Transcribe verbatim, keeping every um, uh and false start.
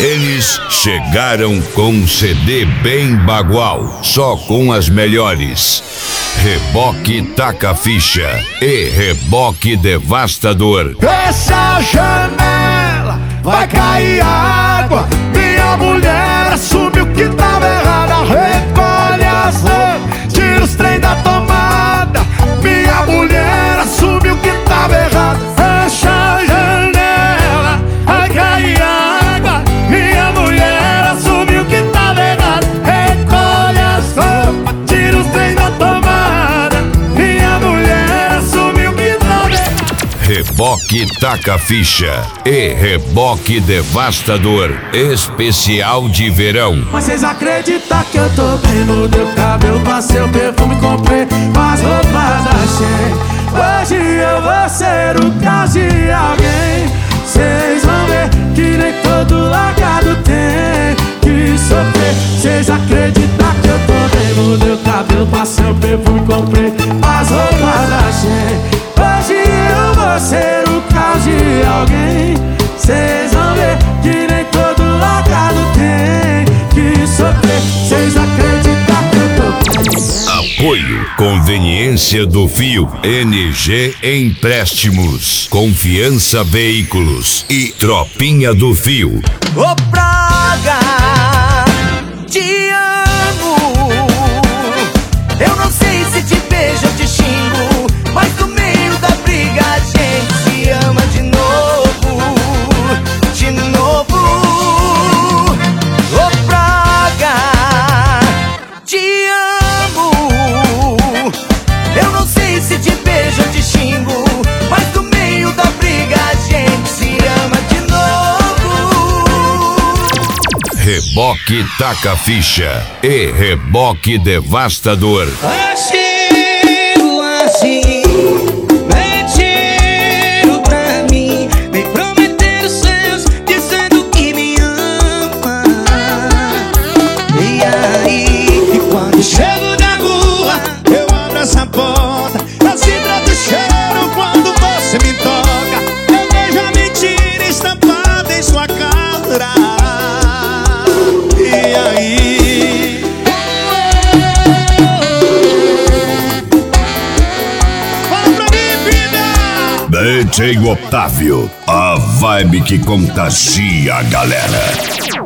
Eles chegaram com um C D bem bagual, só com as melhores. Reboque Taca Ficha e Reboque Devastador. Fecha a janela, vai cair água. Minha mulher assumiu que tava errada. Recolhe as roupas, tira os trem da tomada. Minha mulher assumiu que tava errada. Fecha a janela, vai cair água. Minha mulher assumiu que tava errada. Recolhe as roupas, tira os trem da tomada. Minha mulher assumiu que tava errada. Reboque Taca Ficha e Reboque Devastador, especial de verão. Mas vocês acreditam que eu tô bem? Mudei o cabelo, passei o perfume, comprei as roupas da Shein. Hoje eu vou ser o caso de alguém. Vocês vão ver que nem todo largado tem que sofrer. Vocês acreditam que eu tô bem? Mudei o cabelo, passei o perfume, comprei as roupas da Shein. Hoje eu vou ser o caos de alguém. Cês vão ver que nem todo largado tem que sofrer. Cês acreditam que eu tô bem? Apoio Conveniência do Fio, N G Empréstimos, Confiança Veículos e Tropinha do Fio. Ô praga, te amo. Eu não sei se te beijo ou te xingo, mas no meio da briga a gente se ama de novo, de novo. Ô praga, te amo. Eu não sei se te beijo ou te xingo, mas no meio da briga a gente se ama de novo. Reboque Taca Ficha e Reboque Devastador. Achei-o assim, mentiram pra mim, me prometeram seus, dizendo que me ama. E aí, e quando chego na rua, eu abro essa porta, eu sinto o cheiro quando você me toca. Eu vejo a mentira estampada em sua cara. E aí, fala pra mim, vida! D J Otávio, a vibe que contagia a galera.